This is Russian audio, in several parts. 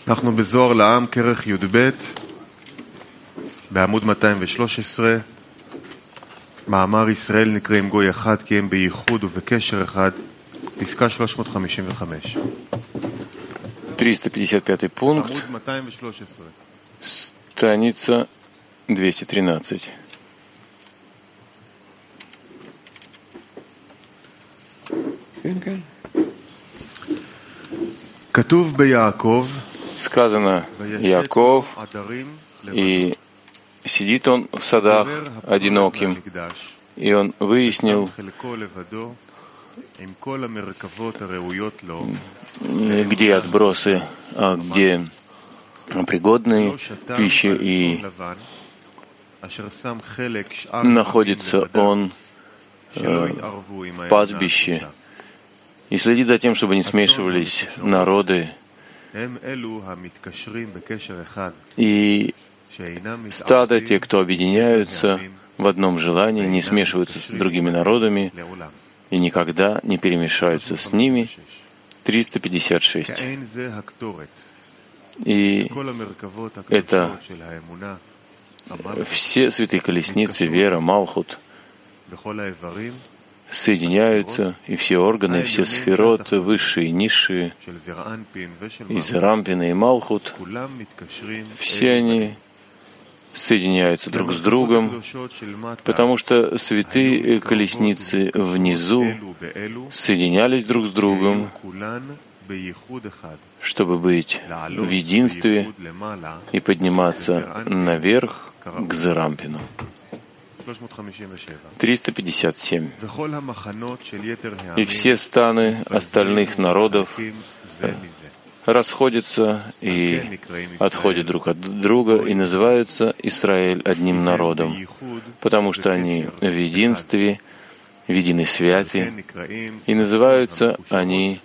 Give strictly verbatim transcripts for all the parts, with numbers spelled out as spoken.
אנחנו בזוהר לעם, כרך י"ב, בעמוד מאתיים ושלוש עשרה, מאמר ישראל נקראים גוי אחד כי הם בייחוד ובקשר אחד, פסקה שלוש מאות חמישים וחמש. триста пятьдесят пятый пункт, עמוד מאתיים ושלוש עשרה. страница двести тринадцать. כתוב ביעקב, Сказано, Яков, и сидит он в садах одиноким, и он выяснил, где отбросы, а где пригодные пищи, и находится он э, в пастбище и следит за тем, чтобы не смешивались народы, и стадо, те, кто объединяются в одном желании, не смешиваются с другими народами и никогда не перемешаются с ними. триста пятьдесят шесть. И это все святые колесницы, вера, Малхут, соединяются, и все органы, и все сферот, высшие и низшие, и Зерампин, и Малхут, все они соединяются друг с другом, потому что святые колесницы внизу соединялись друг с другом, чтобы быть в единстве и подниматься наверх к Зерампину. триста пятьдесят семь. И все станы остальных народов расходятся и отходят друг от друга и называются Израиль одним народом, потому что они в единстве, в единой связи, и называются они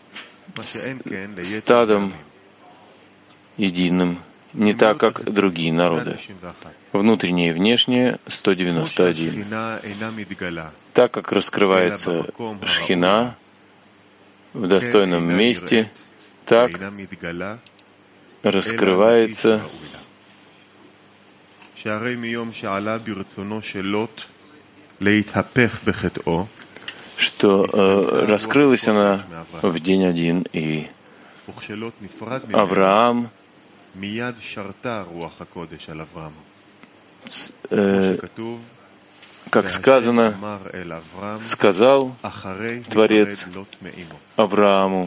стадом единым, не так, как другие народы. Внутреннее и внешнее — сто девяносто один. Так как раскрывается Шхина в достойном месте, так раскрывается что э, раскрылась она в день один, и Авраам э, как сказано, сказал Творец Аврааму,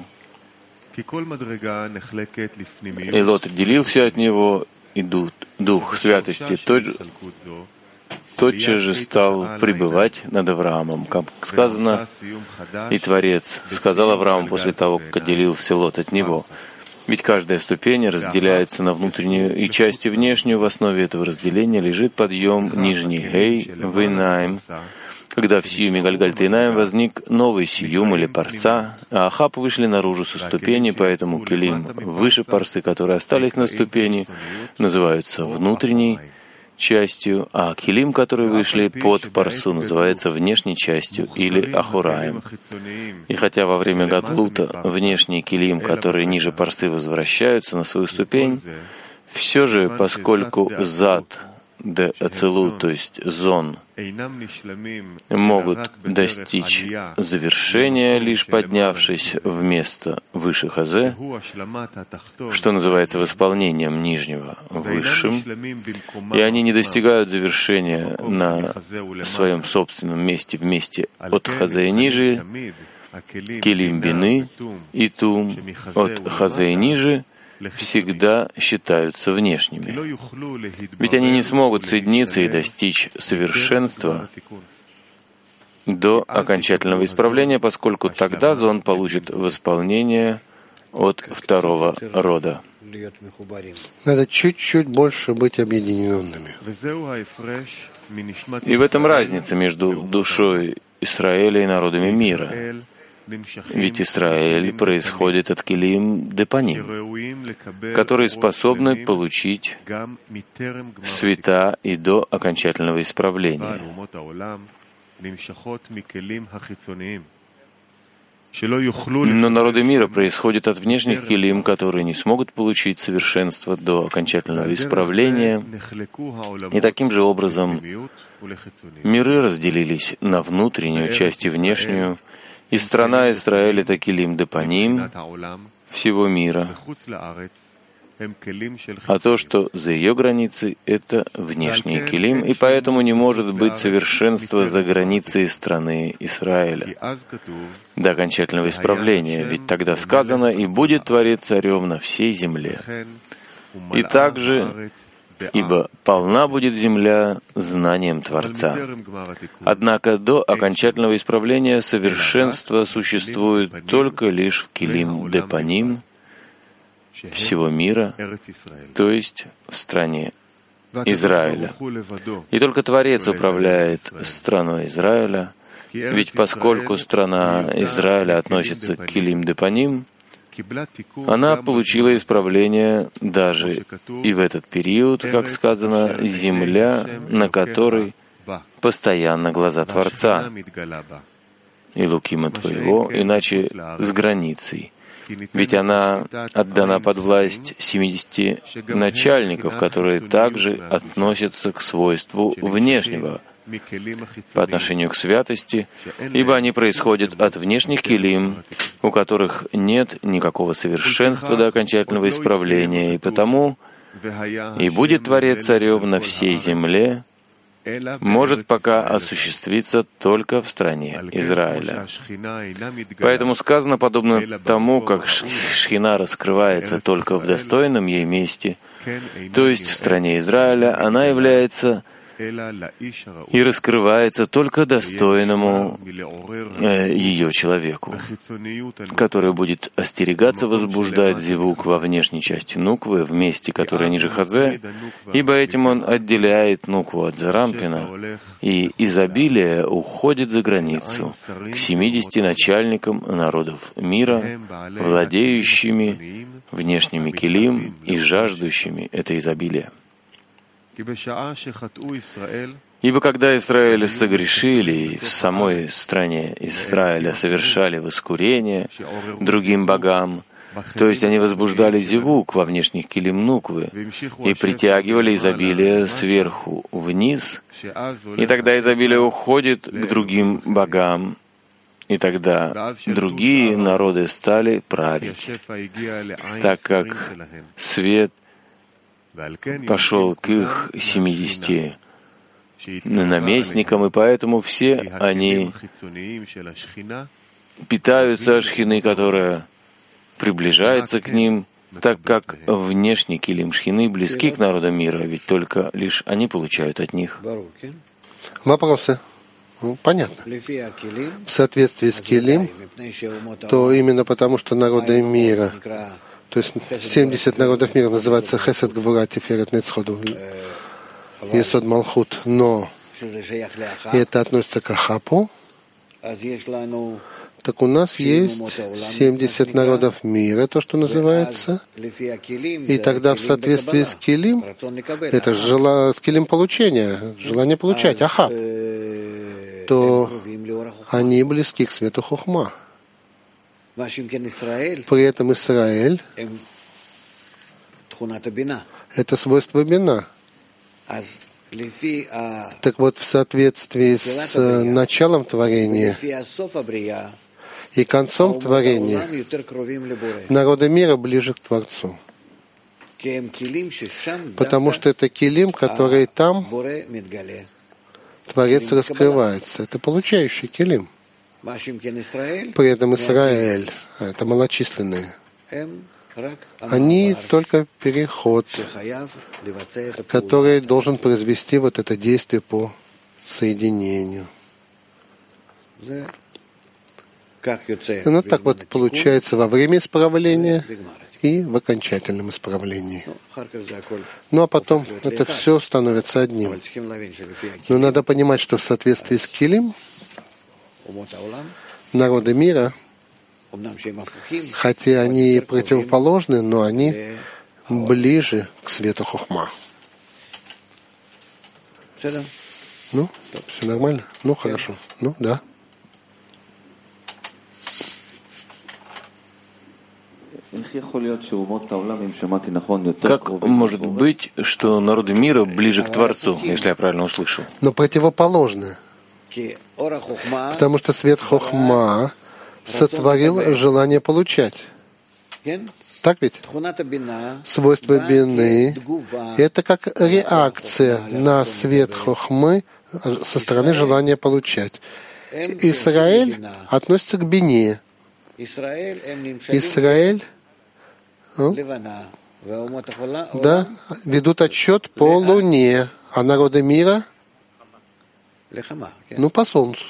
и Лот отделился от него, и дух, дух святости тот, тотчас же стал пребывать над Авраамом. Как сказано, и Творец сказал Аврааму после того, как отделился Лот от него. Ведь каждая ступень разделяется на внутреннюю и часть внешнюю. В основе этого разделения лежит подъем нижний Гей, Вейнаим, когда в Сиюме Гальгальта Инаим возник новый Сиюм или Парса, а Ахаб вышли наружу со ступени, поэтому Келим выше Парсы, которые остались на ступени, называются внутренней частью, а Келим, которые вышли под Парсу, называется внешней частью или Ахураем. И хотя во время Гадлута внешний Келим, которые ниже Парсы, возвращаются на свою ступень, все же, поскольку зад де ацелут, то есть зон, могут достичь завершения, лишь поднявшись в место выше Хазе, что называется восполнением нижнего высшим, и они не достигают завершения на своем собственном месте, в месте от Хазе и ниже, Келим бины и Тум от Хазе и ниже всегда считаются внешними. Ведь они не смогут соединиться и достичь совершенства до окончательного исправления, поскольку тогда зон получит восполнение от второго рода. Надо чуть-чуть больше быть объединенными. И в этом разница между душой Израиля и народами мира. Ведь Израиль происходит от Келим Депаним, которые способны получить света и до окончательного исправления. Но народы мира происходят от внешних килим, которые не смогут получить совершенство до окончательного исправления. И таким же образом миры разделились на внутреннюю часть и внешнюю, и страна Израиля — это килим депаним всего мира, а то, что за ее границей, это внешний килим, и поэтому не может быть совершенства за границей страны Израиля до окончательного исправления, ведь тогда сказано: «И будет Творец царем на всей земле». И также, ибо полна будет земля знанием Творца. Однако до окончательного исправления совершенство существует только лишь в килим депаним всего мира, то есть в стране Израиля. И только Творец управляет страной Израиля, ведь поскольку страна Израиля относится к килим депаним, она получила исправление даже и в этот период, как сказано, земля, на которой постоянно глаза Творца, и лукима твоего, иначе с границей. Ведь она отдана под власть семидесяти начальников, которые также относятся к свойству внешнего по отношению к святости, ибо они происходят от внешних килим, у которых нет никакого совершенства до окончательного исправления, и потому «И будет Творец царем на всей земле» может пока осуществиться только в стране Израиля. Поэтому сказано, подобно тому, как Шхина раскрывается только в достойном ей месте, то есть в стране Израиля, она является и раскрывается только достойному э, ее человеку, который будет остерегаться возбуждать зевук во внешней части нуквы, в месте, которое ниже хазе, ибо этим он отделяет нукву от зарампина, и изобилие уходит за границу к семидесяти начальникам народов мира, владеющими внешними килим и жаждущими это изобилие. Ибо когда Израиль согрешили и в самой стране Израиля совершали воскурение другим богам, то есть они возбуждали зевук во внешних килим нуквы и притягивали изобилие сверху вниз, и тогда изобилие уходит к другим богам, и тогда другие народы стали править, так как свет пошел к их семидесяти наместникам, и поэтому все они питаются от шхины, которая приближается к ним, так как внешний килим шхины близки к народам мира, ведь только лишь они получают от них. Вопросы? Ну, понятно. В соответствии с килим, то именно потому, что народы мира, то есть семьдесят народов мира называется Хесед, Гвура, Тиферет, Нецходу, Есод, Малхут, но и это относится к Ахапу, так у нас есть семьдесят народов мира, то, что называется, и тогда в соответствии с килим, это жела, с килим получения, желание получать, Ахап, то они близки к свету Хохма. При этом Израиль — это свойство бина. Так вот, в соответствии с началом творения и концом творения, народы мира ближе к Творцу. Потому что это килим, который там Творец раскрывается. Это получающий килим. При этом Израиль, это малочисленные, они только переход, который должен произвести вот это действие по соединению. Ну так вот получается во время исправления и в окончательном исправлении. Ну а потом это все становится одним. Но надо понимать, что в соответствии с килим народы мира, хотя они противоположны, но они ближе к свету Хохма. Ну, все нормально? Ну, хорошо. Ну, да. Как может быть, что народы мира ближе к Творцу, если я правильно услышал? Но противоположны. Потому что свет Хохма сотворил желание получать. Так ведь? Свойство бины — это как реакция на свет Хохмы со стороны желания получать. Израиль относится к бине. Израиль ну, да, ведут отсчет по Луне, а народы мира ну, по Солнцу.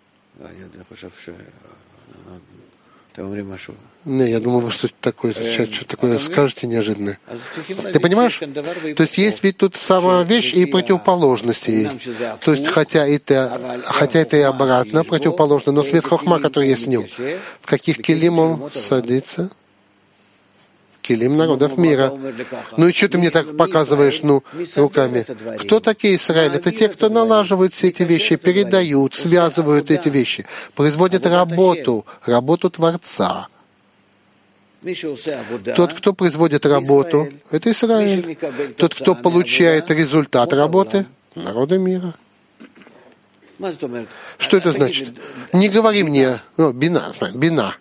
Не, я думал, вы что-то такое, сейчас что-то такое скажете неожиданное. Ты понимаешь? То есть есть ведь тут сама вещь и противоположности есть. То есть хотя это, хотя это и обратно противоположно, но свет Хохма, который есть в нем, в каких килим он садится? Килим народов мира. Ну и что ты мне так показываешь, ну, руками? Кто такие Израиль? Это те, кто налаживают все эти вещи, передают, связывают эти вещи, производят работу, работу Творца. Тот, кто производит работу, это Израиль. Тот, кто получает результат работы, народы мира. Что это значит? Не говори мне, ну, бина, бина.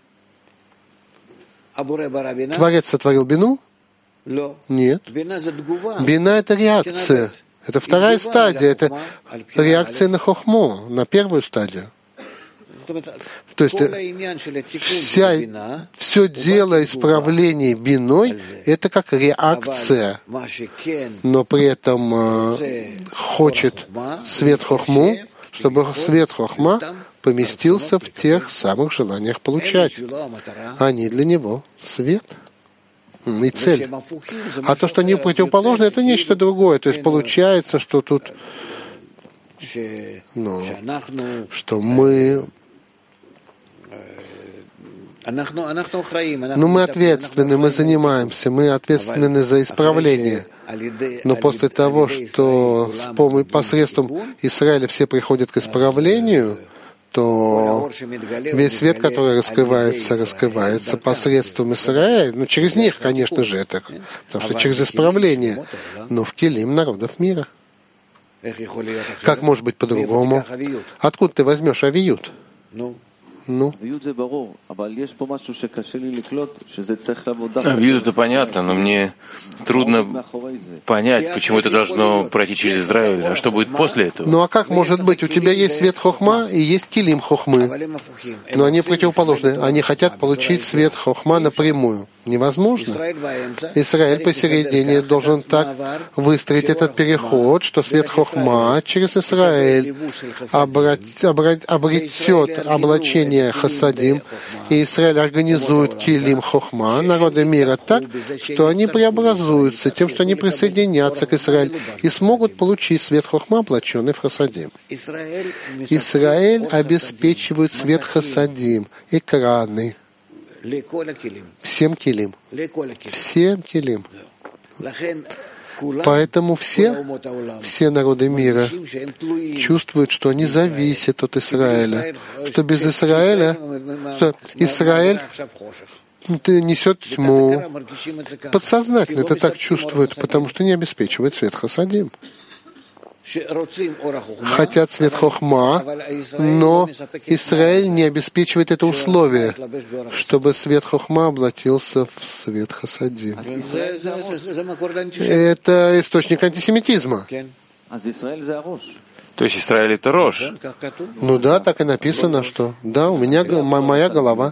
Творец сотворил бину? Нет. Бина — это реакция. Это вторая стадия. Это реакция на хохму, на первую стадию. То есть вся, все дело исправления биной — это как реакция. Но при этом э, хочет свет хохму, чтобы свет хохма поместился в тех самых желаниях получать. Они для него свет и цель. А то, что они противоположны, это нечто другое. То есть получается, что тут, ну, что мы, ну, мы ответственны, мы занимаемся, мы ответственны за исправление. Но после того, что с помощью, посредством Израиля все приходят к исправлению, то весь свет, который раскрывается, раскрывается посредством Израиля, ну, через них, конечно же, это, потому что через исправление, но в килим народов мира. Как может быть по-другому? Откуда ты возьмешь авиют? Ну. Авиют это понятно, но мне трудно понять, почему это должно пройти через Израиль, а что будет после этого. Ну а как может быть? У тебя есть свет хохма и есть килим хохмы. Но они противоположны. Они хотят получить свет хохма напрямую. Невозможно. Израиль посередине должен так выстроить этот переход, что свет хохма через Израиль обретет облачение хасадим, и Израиль организует килим хохма, народы мира, так, что они преобразуются тем, что они присоединятся к Израилю и смогут получить свет хохма, облаченный в хасадим. Израиль обеспечивает свет хасадим, экраны, всем килим. Всем килим. Поэтому все, все народы мира чувствуют, что они зависят от Израиля. Что без Израиля, что Израиль несет тьму. Подсознательно это так чувствуют, потому что не обеспечивает свет хасадим. Хотят свет хохма, но Израиль не обеспечивает это условие, чтобы свет хохма облачился в свет хасадим. Это источник антисемитизма. То есть Израиль это рожь? Ну да, так и написано, что да, у меня моя голова.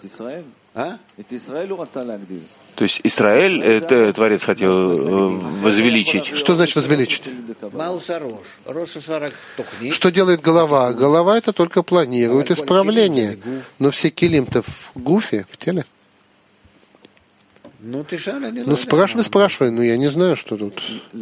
То есть Израиль, это Творец хотел возвеличить. Что значит возвеличить? Что делает голова? Голова это только планирует исправление. Но все килим-то в гуфе, в теле. Ну, спрашивай, спрашивай, но я не знаю, что тут.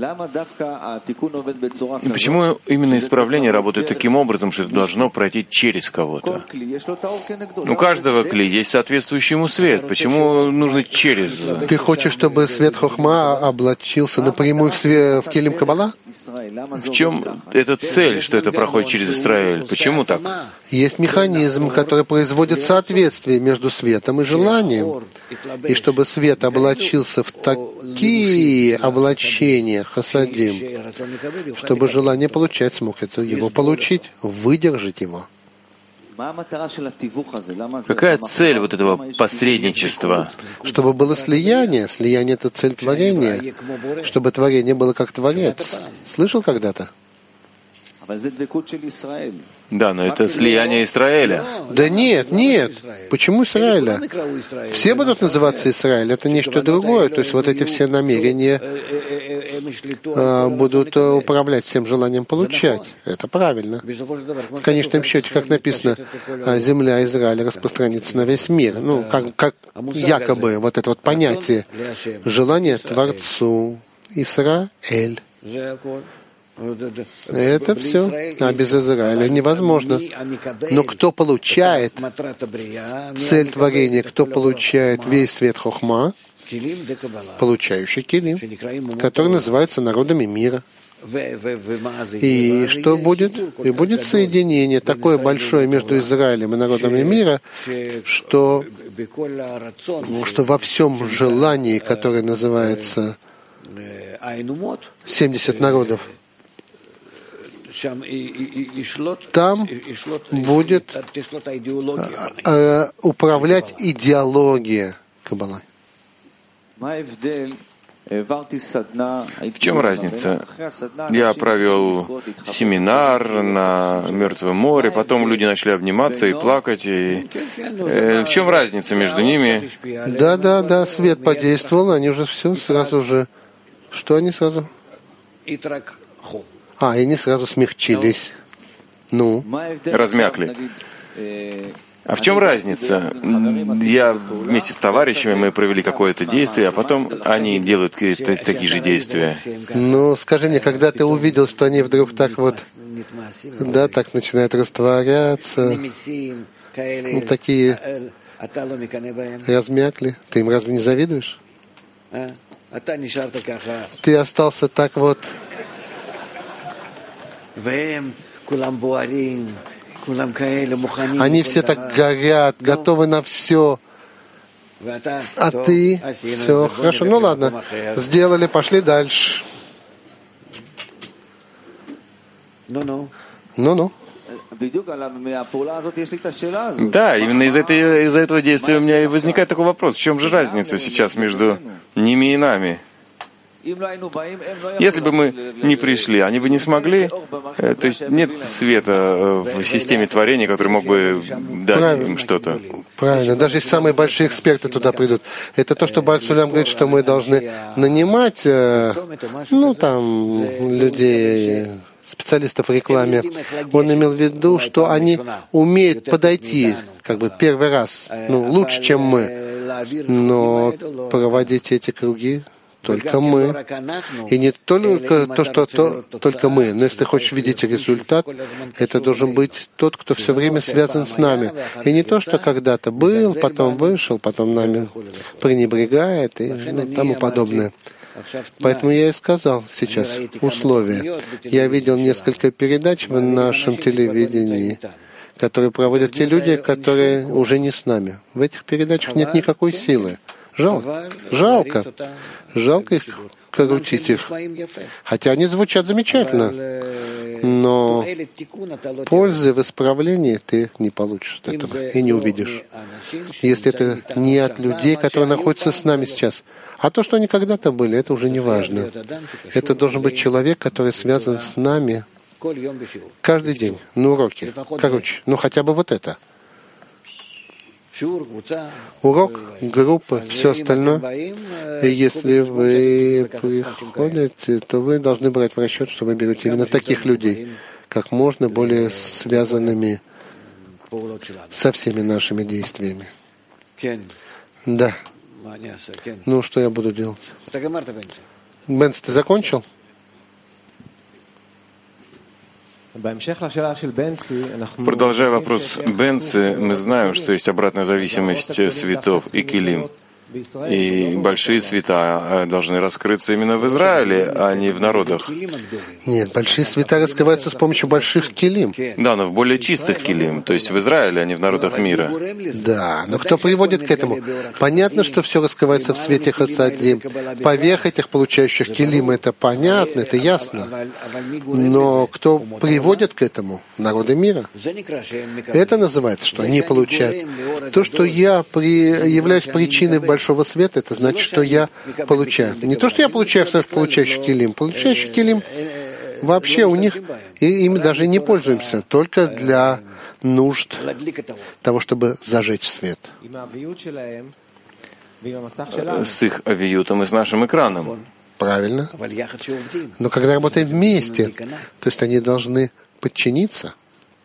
И почему именно исправление работает таким образом, что это должно пройти через кого-то? У каждого кли есть соответствующий ему свет. Почему нужно через? Ты хочешь, чтобы свет хохма облачился напрямую в, све... в килим Каббала? В чем эта цель, что это проходит через Израиль? Почему так? Есть механизм, который производит соответствие между светом и желанием. И чтобы свет облачился в такие облачения хасадим, чтобы желание получать смог это его получить, выдержать его. Какая цель вот этого посредничества? Чтобы было слияние. Слияние — это цель творения. Чтобы творение было как Творец. Слышал когда-то? Да, но это слияние Израиля. Да нет, нет. Почему Израиля? Все будут называться Израиль. Это нечто другое. То есть вот эти все намерения а, будут управлять всем желанием получать. Это правильно. В конечном счете, как написано, земля Израиля распространится на весь мир. Ну, как, как якобы вот это вот понятие. Желание Творцу. Израиль. Это все, а без Израиля невозможно. Но кто получает цель творения, кто получает весь свет хохма, получающий килим, который называется народами мира. И что будет? И будет соединение такое большое между Израилем и народами мира, что, что во всем желании, которое называется семьдесят народов, там будет э, управлять идеология Каббалы. В чем разница? Я провел семинар на Мертвом море, потом люди начали обниматься и плакать. И... Э, в чем разница между ними? Да, да, да, свет подействовал, они уже все сразу же. Что они сразу? А, и они сразу смягчились. Ну? Размякли. А в чем разница? Я вместе с товарищами, мы провели какое-то действие, а потом они делают такие же действия. Ну, скажи мне, когда ты увидел, что они вдруг так вот, да, так начинают растворяться, ну, такие размякли, ты им разве не завидуешь? Ты остался так вот. Они все так горят, готовы на все. А ты? Все, хорошо. Ну ладно. Сделали, пошли дальше. Ну-ну. Ну-ну. Да, именно из, этой, из-за этого действия у меня и возникает такой вопрос. В чем же разница сейчас между ними и нами? Если бы мы не пришли, они бы не смогли. То есть нет света в системе творения, который мог бы дать Правильно. им что-то. Правильно. Даже если самые большие эксперты туда придут. Это то, что Бааль Сулям говорит, что мы должны нанимать, ну, там, людей, специалистов в рекламе. Он имел в виду, что они умеют подойти, как бы, первый раз, ну, лучше, чем мы. Но проводить эти круги только мы. И не только то, что то, только мы. Но если ты хочешь видеть результат, это должен быть тот, кто все время связан с нами. И не то, что когда-то был, потом вышел, потом нами пренебрегает и ну, тому подобное. Поэтому я и сказал сейчас условия. Я видел несколько передач в нашем телевидении, которые проводят те люди, которые уже не с нами. В этих передачах нет никакой силы. Жалко. Жалко. Жалко их крутить их. Хотя они звучат замечательно. Но пользы в исправлении ты не получишь от этого и не увидишь. Если это не от людей, которые находятся с нами сейчас. А то, что они когда-то были, это уже не важно. Это должен быть человек, который связан с нами каждый день на уроке. Короче, ну хотя бы вот это. Урок, группа, все остальное. И если вы приходите, то вы должны брать в расчет, что вы берете именно таких людей, как можно более связанными со всеми нашими действиями. Да. Ну, что я буду делать? Бенц, ты закончил? Продолжая вопрос Бенци, мы знаем, что есть обратная зависимость светов и килим. И большие света должны раскрыться именно в Израиле, а не в народах. Нет, большие света раскрываются с помощью больших килим. Да, но в более чистых килим, то есть в Израиле, а не в народах мира. Да, но кто приводит к этому? Понятно, что все раскрывается в свете хасадим. Поверх этих получающих килим, это понятно, это ясно. Но кто приводит к этому? Народы мира. Это называется, что они получают. То, что я при... являюсь причиной большого света, это значит, что я получаю. Не то, что я получаю в своих получающих килим. Получающих килим вообще у них, и ими даже не пользуемся, только для нужд того, чтобы зажечь свет. С их авиютом и с нашим экраном. Правильно. Но когда работаем вместе, то есть они должны подчиниться.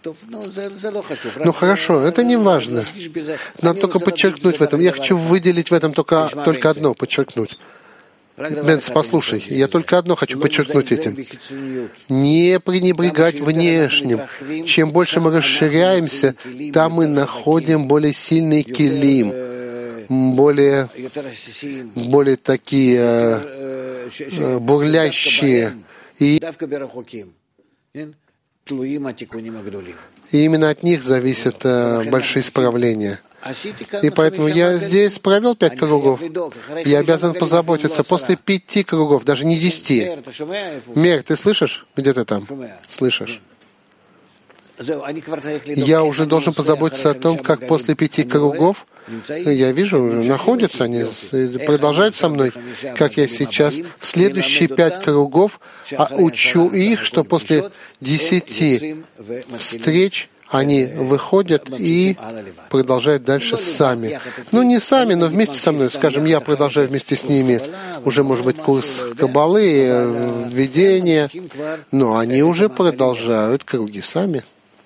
Ну хорошо, это не важно. Надо только подчеркнуть в этом. Я хочу выделить в этом только, только одно, подчеркнуть. Бенц, послушай, я только одно хочу подчеркнуть этим. Не пренебрегать внешним. Чем больше мы расширяемся, там мы находим более сильный килим, более, более такие э, бурлящие. И И именно от них зависят э, большие исправления. И поэтому я здесь провел пять кругов. Я обязан позаботиться после пяти кругов, даже не десяти. Мер, ты слышишь? Где ты там? Слышишь? Я уже должен позаботиться о том, как после пяти кругов, я вижу, находятся они, продолжают со мной, как я сейчас в следующие пять кругов учу их, что после десяти встреч они выходят и продолжают дальше сами. Ну, не сами, но вместе со мной. Скажем, я продолжаю вместе с ними уже, может быть, курс каббалы, введения, но они уже продолжают круги сами.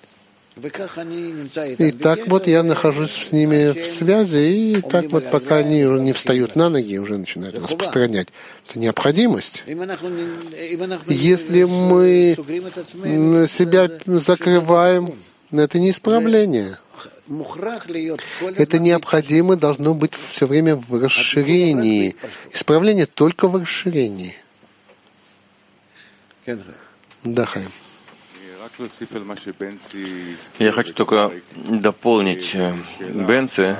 И так вот я нахожусь с ними в связи, и так вот пока они уже не встают на ноги, уже начинают распространять. Это необходимость. Если мы себя закрываем, это не исправление. Это необходимо должно быть все время в расширении. Исправление только в расширении. Да, Хайм. Я хочу только дополнить Бенце.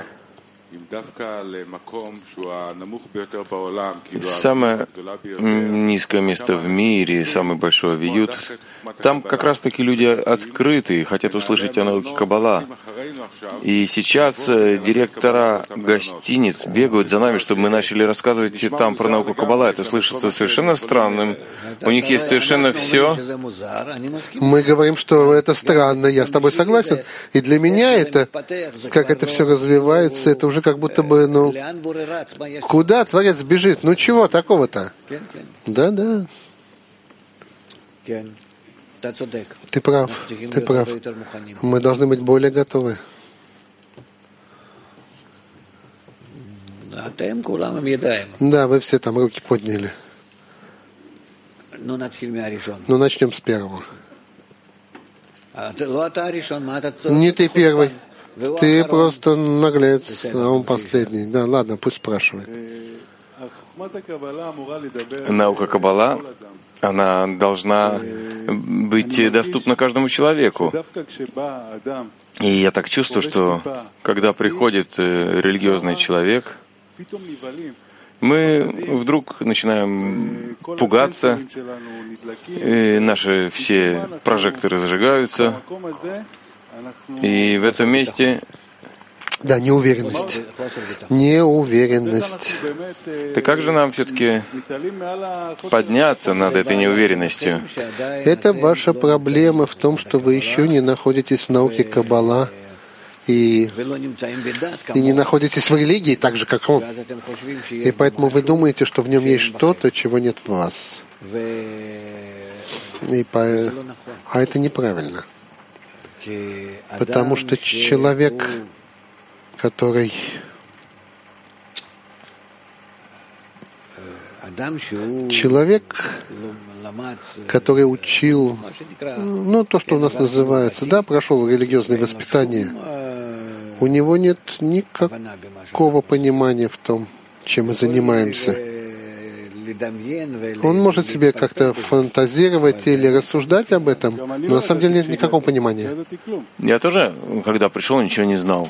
Самое низкое место в мире, самый большой виют, там как раз-таки люди открыты, хотят услышать о науке Каббала. И сейчас директора гостиниц бегают за нами, чтобы мы начали рассказывать там про науку Каббала. Это слышится совершенно странным. У них есть совершенно все. Мы говорим, что это странно, я с тобой согласен. И для меня это, как это все развивается, это уже как будто бы, ну, куда Творец бежит? Ну, чего такого-то? Да-да. Ты прав, ты прав. Мы должны быть более готовы. Да, вы все там руки подняли. Ну, начнем с первого. Не ты первый. Ты просто наглец, а он последний. Да, ладно, пусть спрашивает. Наука Каббала, она должна быть доступна каждому человеку. И я так чувствую, что когда приходит религиозный человек, мы вдруг начинаем пугаться, и наши все прожекторы зажигаются, и в этом месте... Да, неуверенность. Неуверенность. Так как же нам все-таки подняться над этой неуверенностью? Это ваша проблема в том, что вы еще не находитесь в науке Каббала и, и не находитесь в религии так же, как он. И поэтому вы думаете, что в нем есть что-то, чего нет в вас. И по... А это неправильно. Потому что человек, который человек, который учил, ну, то, что у нас называется, да, прошел религиозное воспитание, у него нет никакого понимания в том, чем мы занимаемся. Он может себе как-то фантазировать или рассуждать об этом, но на самом деле нет никакого понимания. Я тоже, когда пришел, ничего не знал.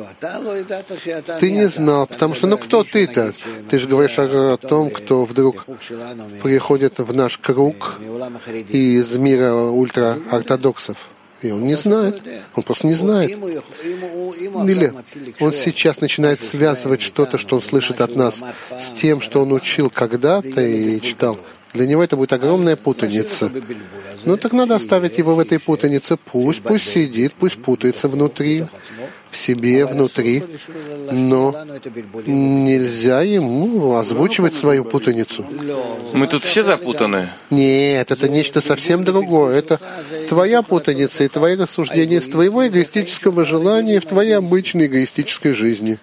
Ты не знал, потому что, ну кто ты-то? Ты же говоришь о, о том, кто вдруг приходит в наш круг из мира ультраортодоксов. И он не знает. Он просто не знает. Или он сейчас начинает связывать что-то, что он слышит от нас, с тем, что он учил когда-то и читал. Для него это будет огромная путаница. Ну так надо оставить его в этой путанице. Пусть, пусть сидит, пусть путается внутри, в себе, внутри. Но нельзя ему озвучивать свою путаницу. Мы тут все запутаны. Нет, это нечто совсем другое. Это твоя путаница и твои рассуждения из твоего эгоистического желания в твоей обычной эгоистической жизни.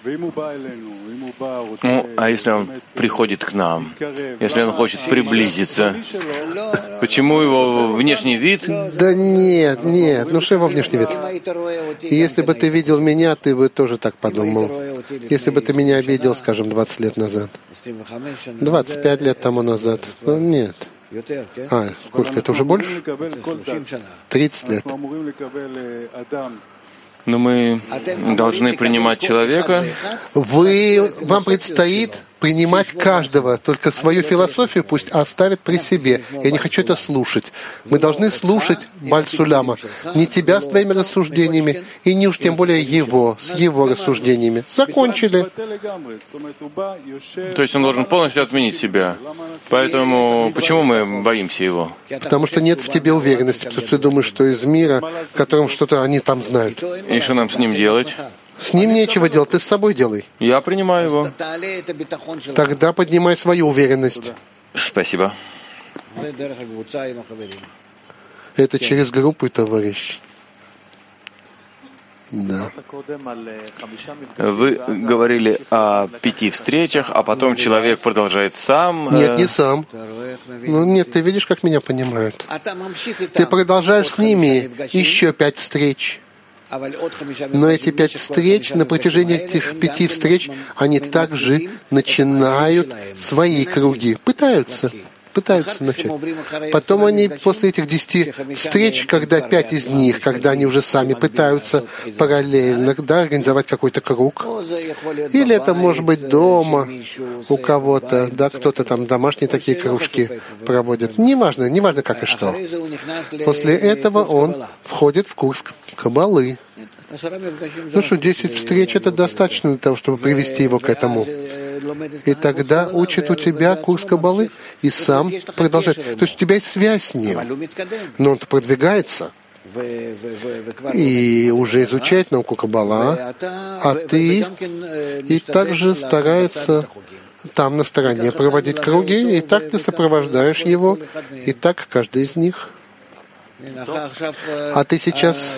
Ну, а если он приходит к нам, если он хочет приблизиться, почему его внешний вид? Да нет, нет, ну что его внешний вид? Если бы ты видел меня, ты бы тоже так подумал. Если бы ты меня видел, скажем, двадцать лет назад, двадцать пять лет тому назад, ну, нет. А, сколько, это уже больше? тридцать лет. Но мы должны принимать человека. Вы, вам предстоит принимать каждого, только свою философию пусть оставит при себе. Я не хочу это слушать. Мы должны слушать Баль-Суляма. Не тебя с твоими рассуждениями, и не уж тем более его, с его рассуждениями. Закончили. То есть он должен полностью отменить себя. Поэтому почему мы боимся его? Потому что нет в тебе уверенности, потому что ты думаешь, что из мира, в котором что-то они там знают. И что нам с ним делать? С ним нечего делать, ты с собой делай. Я принимаю его. Тогда поднимай свою уверенность. Спасибо. Это через группу, товарищ. Да. Вы говорили о пяти встречах, а потом человек продолжает сам. Нет, не сам. Ну нет, ты видишь, как меня понимают. Ты продолжаешь с ними еще пять встреч. Но эти пять встреч, на протяжении этих пяти встреч, они также начинают свои круги. Пытаются. Пытаются начать. Потом они после этих десяти встреч, когда пять из них, когда они уже сами пытаются параллельно, да, организовать какой-то круг, или это может быть дома у кого-то, да, кто-то там домашние такие кружки проводит. Неважно, неважно как и что. После этого он входит в курс Каббалы. Ну что, десять встреч — это достаточно для того, чтобы привести его к этому. И тогда учит у тебя курс Каббалы и сам продолжает. То есть у тебя есть связь с ним, но он продвигается и уже изучает науку Каббала, а ты и также старается там на стороне проводить круги, и так ты сопровождаешь его, и так каждый из них. А ты сейчас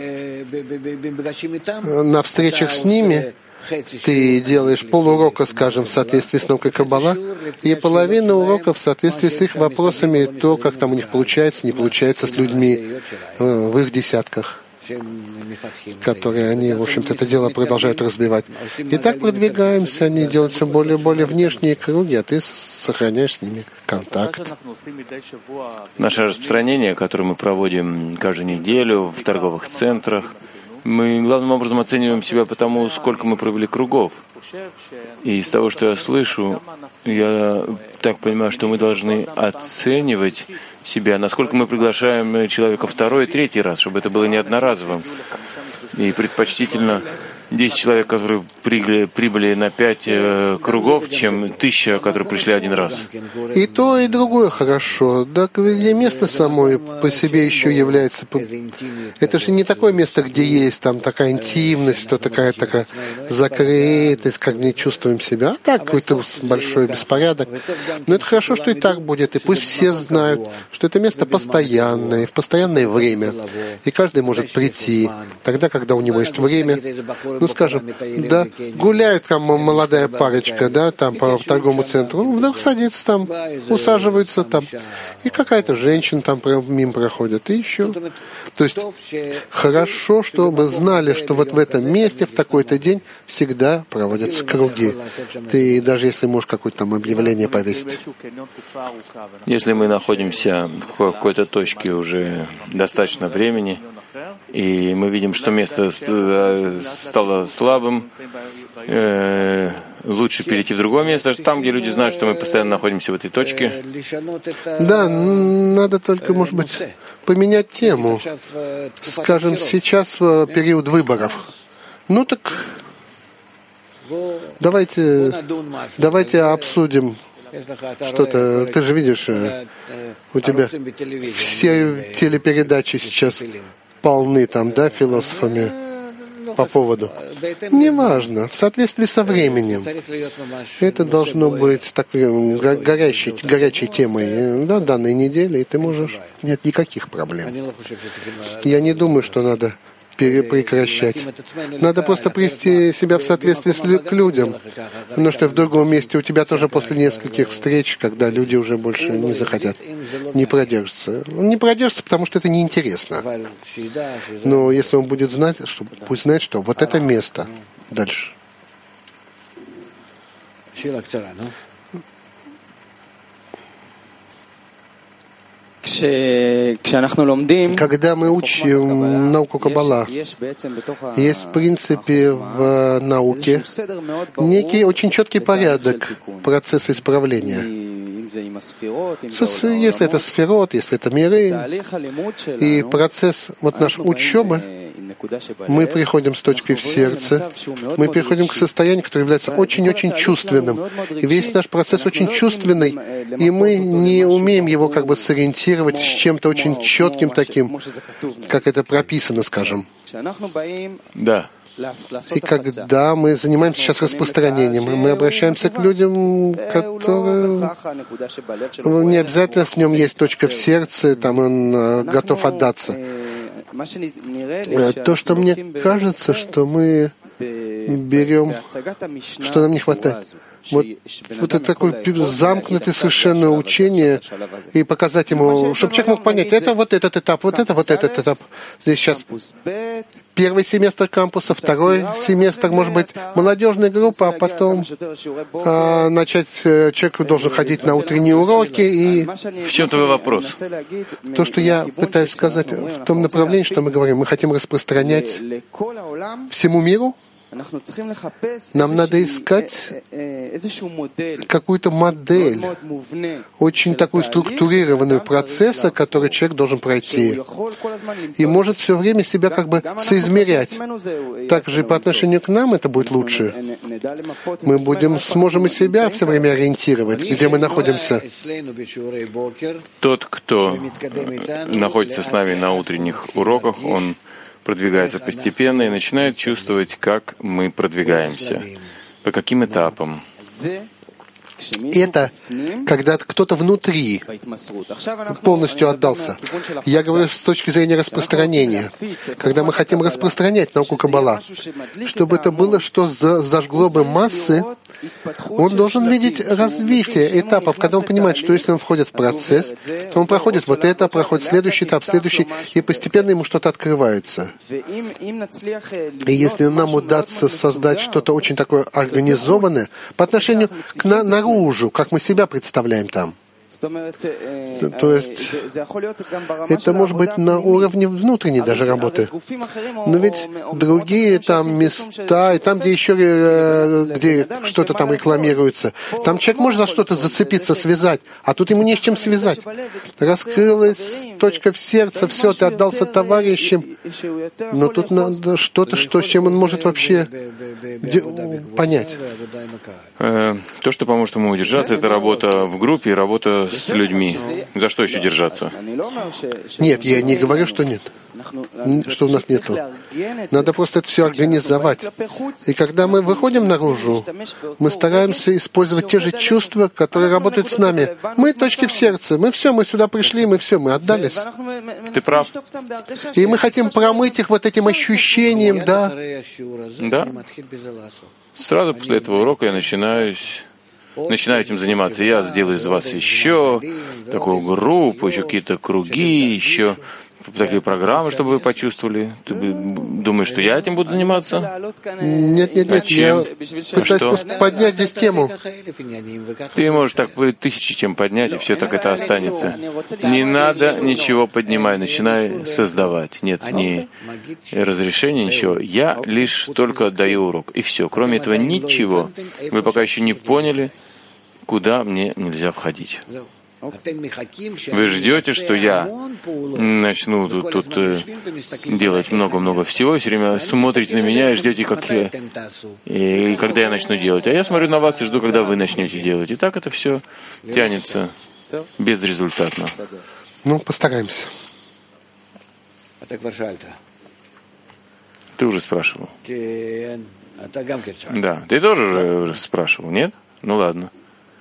на встречах с ними ты делаешь полурока, скажем, в соответствии с наукой Каббала, и половину урока в соответствии с их вопросами, то, как там у них получается, не получается с людьми в их десятках, которые они, в общем-то, это дело продолжают разбивать. И так продвигаемся, они делают все более и более внешние круги, а ты сохраняешь с ними контакт. Наше распространение, которое мы проводим каждую неделю в торговых центрах, мы главным образом оцениваем себя по тому, сколько мы провели кругов. И из того, что я слышу, я так понимаю, что мы должны оценивать себя, насколько мы приглашаем человека второй и третий раз, чтобы это было не одноразовым. И предпочтительно десять человек, которые прибыли, прибыли на пять э, кругов, чем тысяча, которые пришли один раз. И то, и другое хорошо. Да, где место само по себе еще является... Это же не такое место, где есть там такая интимность, то такая такая закрытость, как мы чувствуем себя. А так, какой-то большой беспорядок. Но это хорошо, что и так будет. И пусть все знают, что это место постоянное, в постоянное время. И каждый может прийти тогда, когда у него есть время. Ну, скажем, да, гуляет там молодая парочка, да, там по торговому центру, ну, вдруг садится там, усаживается там, и какая-то женщина там мимо проходит, и еще. То есть хорошо, чтобы знали, что вот в этом месте, в такой-то день всегда проводятся круги. Ты даже если можешь какое-то там объявление повесить. Если мы находимся в какой-то точке уже достаточно времени, и мы видим, что место стало слабым, э, лучше перейти в другое место, там, где люди знают, что мы постоянно находимся в этой точке. Да, надо только, может быть, поменять тему. Скажем, сейчас период выборов. Ну так давайте, давайте обсудим что-то. Ты же видишь, у тебя все телепередачи сейчас полны там, да, философами по поводу. Неважно, в соответствии со временем. Это должно быть такой горячей, горячей темой, да, данной недели, и ты можешь... Нет никаких проблем. Я не думаю, что надо прекращать. Надо просто привести себя в соответствии с, к людям. Потому что в другом месте у тебя тоже после нескольких встреч, когда люди уже больше не захотят, не продержатся. Он не продержится, потому что это неинтересно. Но если он будет знать, что, пусть знает, что вот это место. Дальше. Когда мы учим науку Каббала, есть в принципе в науке некий очень четкий порядок процесса исправления. Если это сферот, если это миры, и процесс вот нашей учебы, мы приходим с точкой в сердце, мы приходим к состоянию, которое является очень-очень чувственным. И весь наш процесс очень чувственный, и мы не умеем его как бы сориентировать с чем-то очень четким таким, как это прописано, скажем. Да. И когда мы занимаемся сейчас распространением, мы обращаемся к людям, которые... Не обязательно в нем есть точка в сердце, там он готов отдаться. То, что мне кажется, что мы берем, что нам не хватает. Вот, вот это такое замкнутое совершенно учение, и показать ему, чтобы человек мог понять, это вот этот этап, вот это вот этот этап. Здесь сейчас первый семестр кампуса, второй семестр, может быть, молодежная группа, а потом а, начать, человек должен ходить на утренние уроки. И в чем твой вопрос? То, что я пытаюсь сказать в том направлении, что мы говорим, мы хотим распространять всему миру. Нам надо искать какую-то модель, очень такую структурированную процесса, который человек должен пройти. И может все время себя как бы соизмерять. Также и по отношению к нам это будет лучше. Мы будем, сможем и себя все время ориентировать, где мы находимся. Тот, кто находится с нами на утренних уроках, он продвигается постепенно и начинает чувствовать, как мы продвигаемся, по каким этапам. Это когда кто-то внутри полностью отдался. Я говорю с точки зрения распространения. Когда мы хотим распространять науку Каббала, чтобы это было, что зажгло бы массы, он должен видеть развитие этапов, когда он понимает, что если он входит в процесс, то он проходит вот это, проходит следующий этап, следующий, и постепенно ему что-то открывается. И если нам удастся создать что-то очень такое организованное по отношению к на, наружу, как мы себя представляем там, то есть это может быть на уровне внутренней даже работы. Но ведь другие там места, и там, где еще где что-то там рекламируется, там человек может за что-то зацепиться, связать, а тут ему не с чем связать. Раскрылась точка в сердце, все, ты отдался товарищам, но тут надо что-то, что, с чем он может вообще понять. То, что поможет ему удержаться, это работа в группе и работа с людьми. За что еще держаться? Нет, я не говорю, что нет. Что у нас нету. Надо просто это все организовать. И когда мы выходим наружу, мы стараемся использовать те же чувства, которые работают с нами. Мы точки в сердце. Мы все, мы сюда пришли, мы все, мы отдались. Ты прав. И мы хотим промыть их вот этим ощущением, да. Да. Сразу после этого урока я начинаю, начинаю этим заниматься. Я сделаю из вас еще такую группу, еще какие-то круги, еще такие программы, чтобы вы почувствовали. Ты думаешь, что я этим буду заниматься? Нет, нет, нет. Я пытаюсь поднять здесь тему. Ты можешь так тысячи чем поднять, и все так это останется. Не надо ничего поднимать, начинай создавать. Нет ни разрешения, ничего. Я лишь только даю урок, и все. Кроме этого ничего. Вы пока еще не поняли, куда мне нельзя входить. Вы ждете, что я начну тут, тут э, делать много-много всего, и все время смотрите на меня и ждете, как я, и когда я начну делать. А я смотрю на вас и жду, когда вы начнете делать. И так это все тянется безрезультатно. Ну, постараемся. Ты уже спрашивал. Да, ты тоже уже, уже спрашивал, нет? Ну ладно.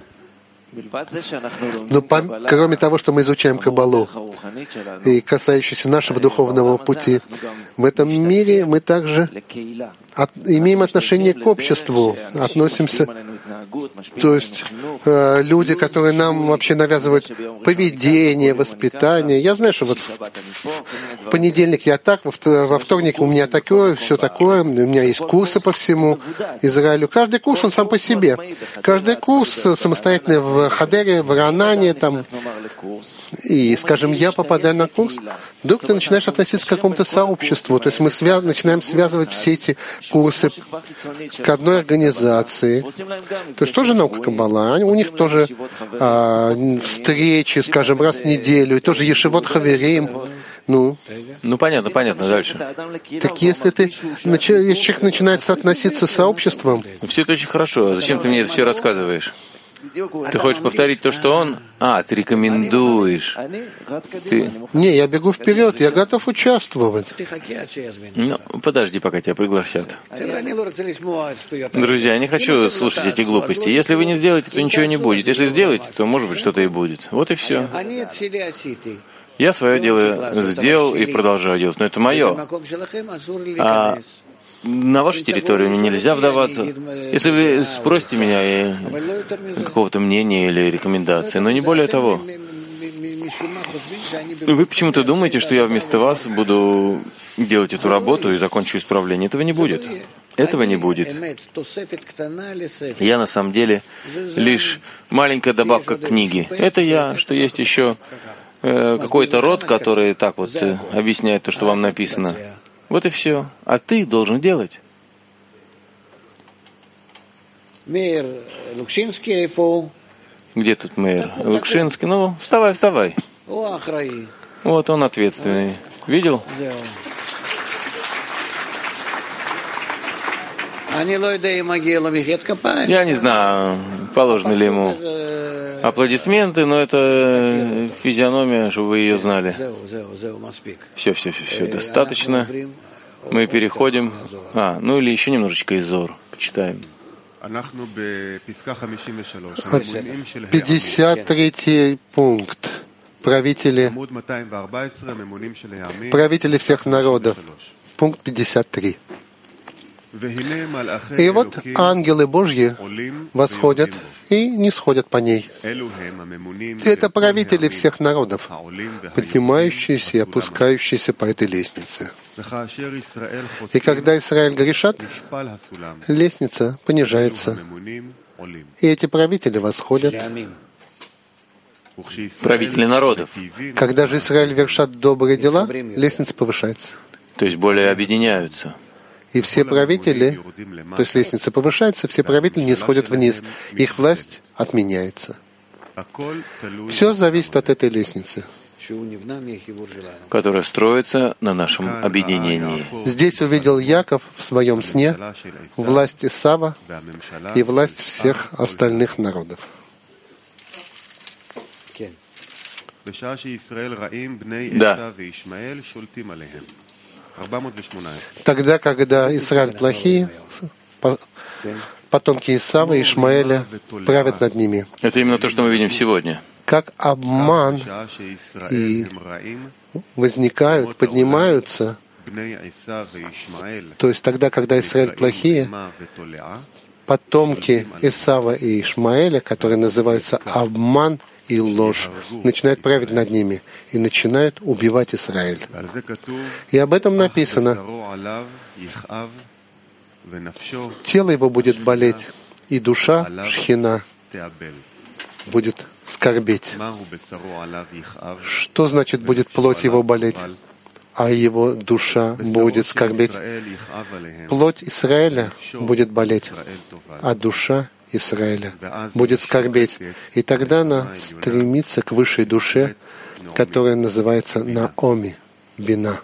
Но кроме того, что мы изучаем Каббалу и касающийся нашего духовного пути, в этом мире мы также от, имеем отношение к обществу, относимся, то есть э, люди, которые нам вообще навязывают поведение, воспитание. Я знаю, что вот в понедельник я так, во вторник у меня такое, все такое, у меня есть курсы по всему Израилю. Каждый курс, он сам по себе. Каждый курс самостоятельно в Хадере, в Ранане, там. И, скажем, я попадаю на курс, вдруг ты начинаешь относиться к какому-то сообществу. То есть мы связ... начинаем связывать все эти курсы к одной организации. То есть тоже наука Каббала. У них тоже а, встречи, скажем, раз в неделю, и тоже Ешивот Хаверим. Ну, ну понятно, понятно, дальше. Так если ты, если человек начинает соотноситься с сообществом... Все это очень хорошо. Зачем ты мне это все рассказываешь? Ты хочешь повторить то, что он? А, ты рекомендуешь. Ты... Не, я бегу вперед, я готов участвовать. Ну, подожди, пока тебя пригласят. Друзья, я не хочу слушать эти глупости. Если вы не сделаете, то ничего не будет. Если сделаете, то, может быть, что-то и будет. Вот и все. Я свое дело сделал и продолжаю делать, но это мое. А на вашу территорию мне нельзя вдаваться. Если вы спросите меня какого-то мнения или рекомендации, но не более того. Вы почему-то думаете, что я вместо вас буду делать эту работу и закончу исправление. Этого не будет. Этого не будет. Я на самом деле лишь маленькая добавка к книге. Это я, что есть еще э, какой-то род, который так вот э, объясняет то, что вам написано. Вот и все. А ты должен делать. Мейер Лукшинский, где тут мэр Лукшинский? Ну, вставай, вставай. Вот он ответственный. Видел? Я не знаю, положены ли ему аплодисменты, но это физиономия, чтобы вы ее знали. Все, все, все, все, достаточно. Мы переходим. А, ну или еще немножечко из Зор. Почитаем. пятьдесят третий пункт. Правители, правители всех народов. Пункт пятьдесят три. И вот ангелы Божьи восходят и не сходят по ней. Это правители всех народов, поднимающиеся и опускающиеся по этой лестнице. И когда Израиль грешат, лестница понижается, и эти правители восходят. Правители народов. Когда же Израиль вершат добрые дела, лестница повышается. То есть более объединяются. И все правители, то есть лестница повышается, все правители не сходят вниз. Их власть отменяется. Все зависит от этой лестницы, которая строится на нашем объединении. Здесь увидел Яков в своем сне власть Исава и власть всех остальных народов. Да. Тогда, когда Израиль плохие, потомки Исава и Ишмаэля правят над ними. Это именно то, что мы видим сегодня. Как обман и возникают, поднимаются, то есть тогда, когда Израиль плохие, потомки Исава и Ишмаэля, которые называются обман и ложь, начинают править над ними и начинают убивать Израиль. И об этом написано: тело его будет болеть, и душа Шхина будет скорбеть. Что значит будет плоть его болеть, а его душа будет скорбеть? Плоть Израиля будет болеть, а душа Израиля будет скорбеть. И тогда она стремится к высшей душе, которая называется Наоми, Бина.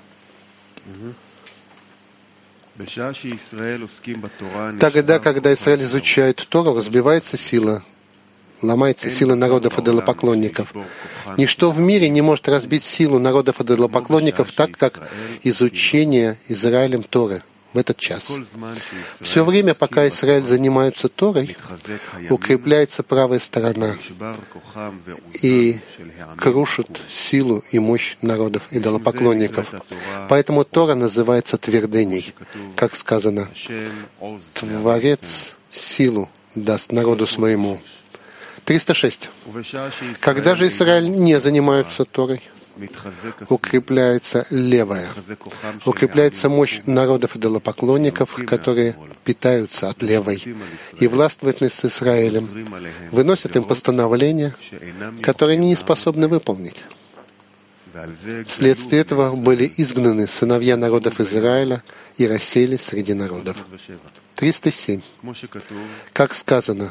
Тогда, когда Израиль изучает Тору, разбивается сила, ломается сила народов идолопоклонников. Ничто в мире не может разбить силу народов идолопоклонников так, как изучение Израилем Торы в этот час. Все время, пока Израиль занимается Торой, укрепляется правая сторона и крушит силу и мощь народов идолопоклонников. Поэтому Тора называется твердыней, как сказано: «Творец силу даст народу своему». триста шесть. Когда же Израиль не занимается Торой, укрепляется левая, укрепляется мощь народов идолопоклонников, которые питаются от левой, и властвуют над Израилем, выносят им постановления, которые они не способны выполнить. Вследствие этого были изгнаны сыновья народов Израиля и расселись среди народов. триста семь. Как сказано: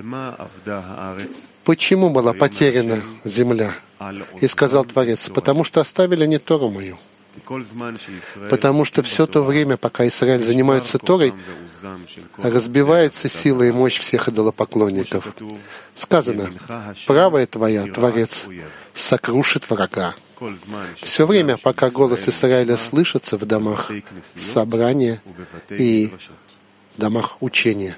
«Почему была потеряна земля?» И сказал Творец: «Потому что оставили они Тору мою». Потому что все то время, пока Израиль занимается Торой, разбивается сила и мощь всех идолопоклонников. Сказано: «Правая твоя, Творец, сокрушит врага». Все время, пока голос Израиля слышится в домах собрания и домах учения.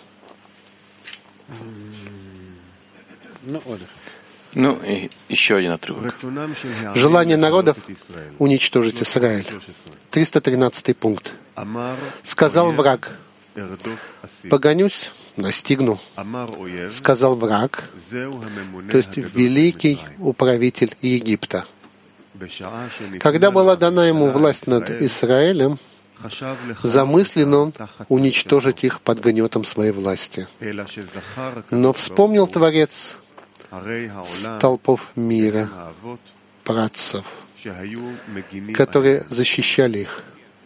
Ну и еще один отрывок. Желание народов уничтожить Израиль. триста тринадцатый пункт. Сказал враг: «Погонюсь, настигну». Сказал враг, то есть великий управитель Египта. Когда была дана ему власть над Израилем, замыслен он уничтожить их под гнетом своей власти. Но вспомнил Творец столпов мира, працев, которые защищали их.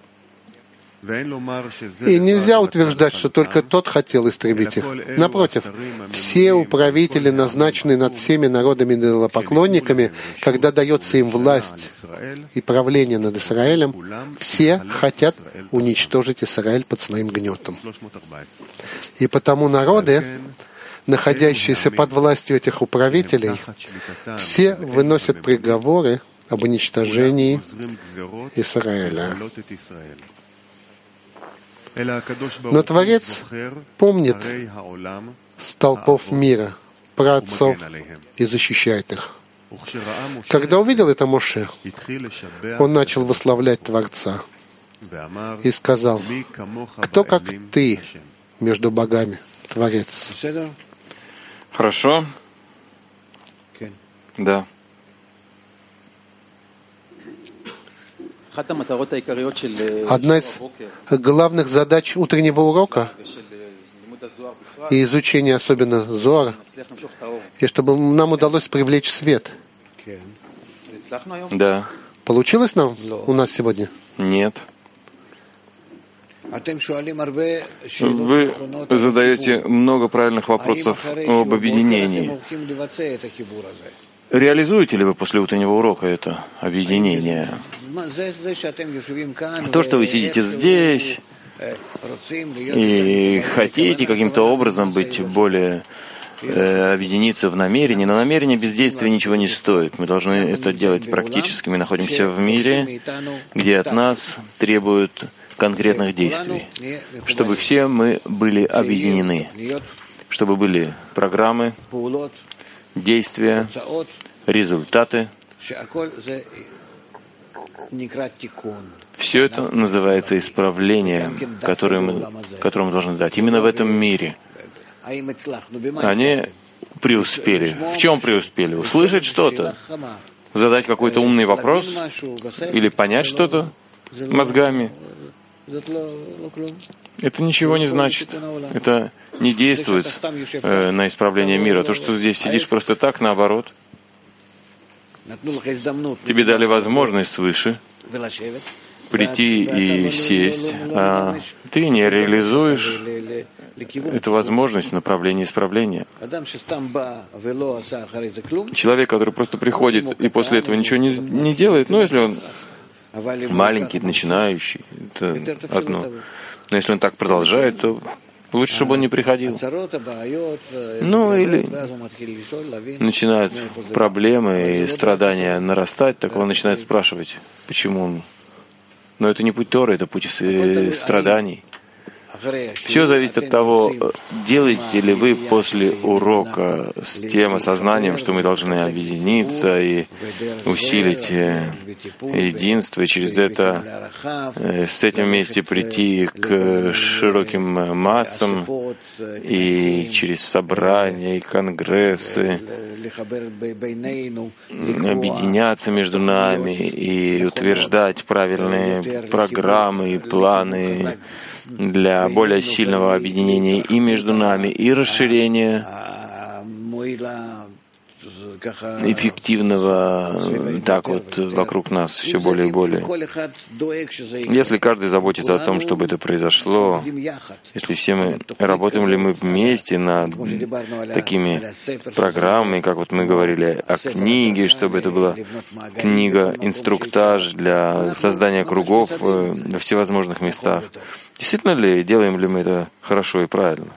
И нельзя утверждать, что только тот хотел истребить их. Напротив, все управители, назначенные над всеми народами и идолопоклонниками, когда дается им власть и правление над Израилем, все хотят уничтожить Израиль под своим гнетом. И потому народы, находящиеся под властью этих управителей, все выносят приговоры об уничтожении Израиля. Но Творец помнит столпов мира, праотцов, и защищает их. Когда увидел это Моше, он начал восславлять Творца и сказал: «Кто, как ты, между богами, Творец?» Хорошо? Да. Одна из главных задач утреннего урока и изучения, особенно Зоара, и чтобы нам удалось привлечь свет. Да. Получилось нам у нас сегодня? Нет. Вы задаете много правильных вопросов об объединении. Реализуете ли вы после утреннего урока это объединение? То, что вы сидите здесь и хотите каким-то образом быть более э, объединиться в намерении, но намерение без действия ничего не стоит. Мы должны это делать практически. Мы находимся в мире, где от нас требуют конкретных действий, чтобы все мы были объединены, чтобы были программы, действия, результаты. Все это называется исправлением, которое мы, которое мы должны дать. Именно в этом мире. Они преуспели. В чем преуспели? Услышать что-то, задать какой-то умный вопрос или понять что-то мозгами. Это ничего не значит. Это не действует э, на исправление мира. То, что здесь сидишь просто так, наоборот. Тебе дали возможность свыше прийти и сесть, а ты не реализуешь эту возможность в направлении исправления. Человек, который просто приходит и после этого ничего не, не делает, ну, если он маленький, начинающий, это одно. Но если он так продолжает, то лучше, чтобы он не приходил. Ну, или начинают проблемы и страдания нарастать, так он начинает спрашивать, почему он. Но это не путь Торы, это путь страданий. Все зависит от того, делаете ли вы после урока с тем осознанием, что мы должны объединиться и усилить единство, и через это с этим вместе прийти к широким массам, и через собрания и конгрессы объединяться между нами и утверждать правильные программы и планы для более сильного объединения и между нами, и расширения эффективного так вот вокруг нас все более и более. Если каждый заботится о том, чтобы это произошло, если все мы работаем ли мы вместе над такими программами, как вот мы говорили о книге, чтобы это была книга-инструктаж для создания кругов во всевозможных местах. Действительно ли делаем ли мы это хорошо и правильно?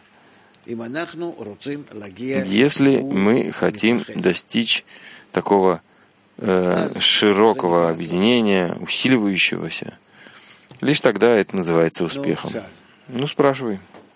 Если мы хотим достичь такого э, широкого объединения, усиливающегося, лишь тогда это называется успехом. Ну, спрашивай.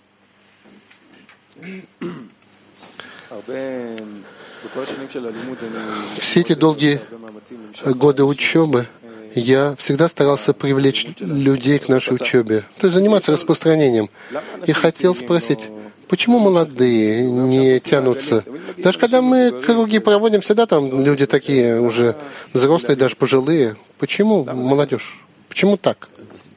Все эти долгие годы учебы я всегда старался привлечь людей к нашей учебе, то есть заниматься распространением. И хотел спросить, почему молодые не тянутся? Даже когда мы круги проводим, всегда там люди такие уже взрослые, даже пожилые. Почему молодежь? Почему так?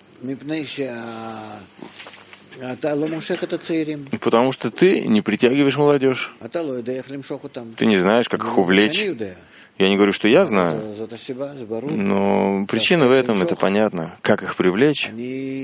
Потому что ты не притягиваешь молодежь. Ты не знаешь, как их увлечь. Я не говорю, что я знаю, но причина в этом, это понятно. Как их привлечь? Я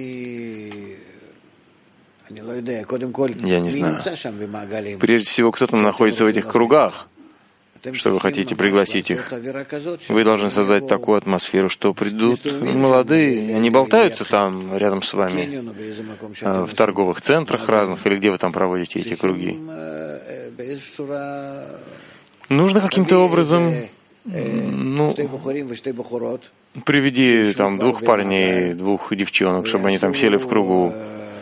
не знаю. Прежде всего, кто там находится в этих кругах, что вы хотите пригласить их. Вы должны создать такую атмосферу, что придут молодые, они болтаются там рядом с вами, в торговых центрах разных, или где вы там проводите эти круги. Нужно каким-то образом, ну, приведи там двух парней, двух девчонок, чтобы они там сели в кругу.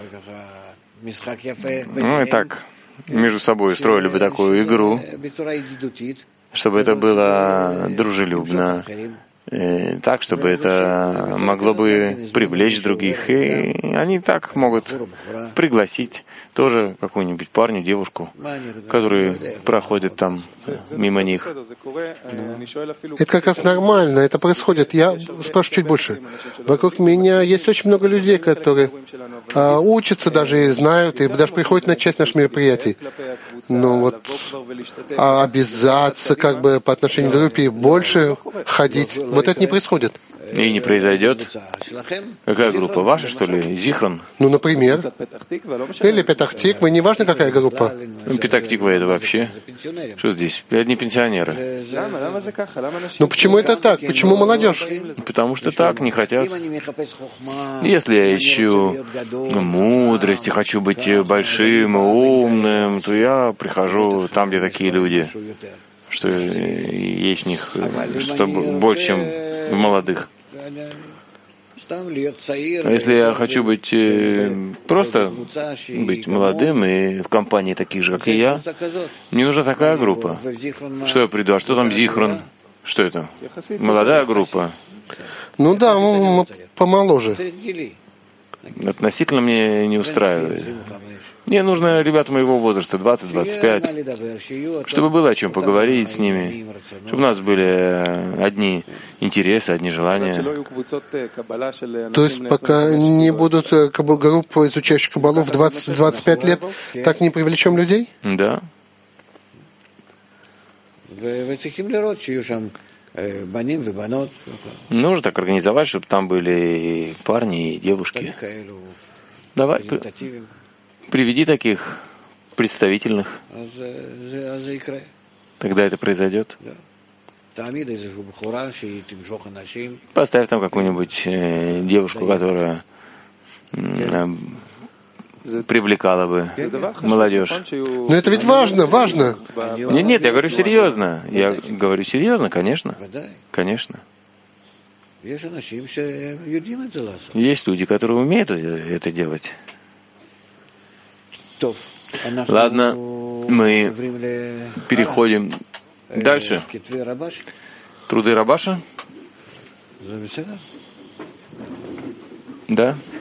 Ну и так, между собой устроили бы такую игру, чтобы это было дружелюбно, и так, чтобы это могло бы привлечь других. И они так могут пригласить тоже какую-нибудь парню, девушку, которые проходят там мимо них. Это как раз нормально, это происходит. Я спрашиваю чуть больше. Вокруг меня есть очень много людей, которые а, учатся даже и знают, и даже приходят на часть наших мероприятий. Но вот а обязаться как бы по отношению к группе больше ходить, вот это не происходит. И не произойдет. Какая группа? Ваша, что ли? Зихрон? Ну, например. Или Петах-Тиква, неважно, какая группа. Петах-Тиква — это вообще? Что здесь? Одни пенсионеры. Ну, почему это так? Почему молодежь? Потому что так не хотят. Если я ищу мудрость и хочу быть большим и умным, то я прихожу там, где такие люди, что есть в них что больше, чем в молодых. А если я хочу быть э, просто быть молодым и в компании таких же, как и я, мне нужна такая группа. Что я приду? А что там Зихрон? Что это? Молодая группа. Ну да, мы помоложе. относительно мне не устраивает. Мне нужно ребята моего возраста, двадцать-двадцать пять, чтобы было о чем поговорить с ними, чтобы у нас были одни интересы, одни желания. То есть пока не будут группы изучающих каббалу в двадцать-двадцать пять лет, так не привлечем людей? Да. Нужно так организовать, чтобы там были и парни, и девушки. Давай, при... приведи таких представительных. Тогда это произойдет. Поставь там какую-нибудь э, девушку, которая э, привлекала бы молодежь. Но это ведь важно, важно. Нет, нет, я говорю серьезно. Я говорю серьезно, конечно. Конечно. Есть люди, которые умеют это делать. Ладно, мы переходим дальше. Труды Рабаша? Да.